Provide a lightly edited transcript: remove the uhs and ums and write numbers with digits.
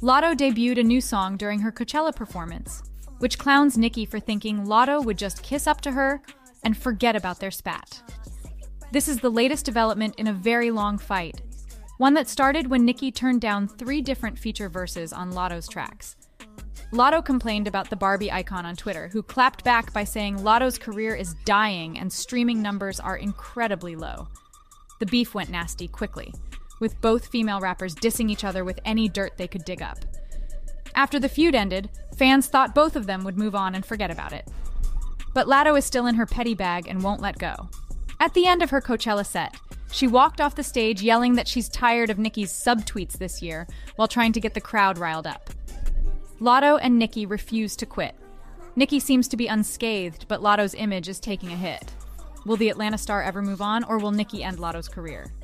Lotto debuted a new song during her Coachella performance, which clowns Nicki for thinking Lotto would just kiss up to her and forget about their spat. This is the latest development in a very long fight, one that started when Nicki turned down 3 different feature verses on Lotto's tracks. Lotto complained about the Barbie icon on Twitter, who clapped back by saying Lotto's career is dying and streaming numbers are incredibly low. The beef went nasty quickly, with both female rappers dissing each other with any dirt they could dig up. After the feud ended, fans thought both of them would move on and forget about it. But Lotto is still in her petty bag and won't let go. At the end of her Coachella set, she walked off the stage yelling that she's tired of Nicki's subtweets this year while trying to get the crowd riled up. Lotto and Nicki refuse to quit. Nicki seems to be unscathed, but Lotto's image is taking a hit. Will the Atlanta star ever move on, or will Nicki end Lotto's career?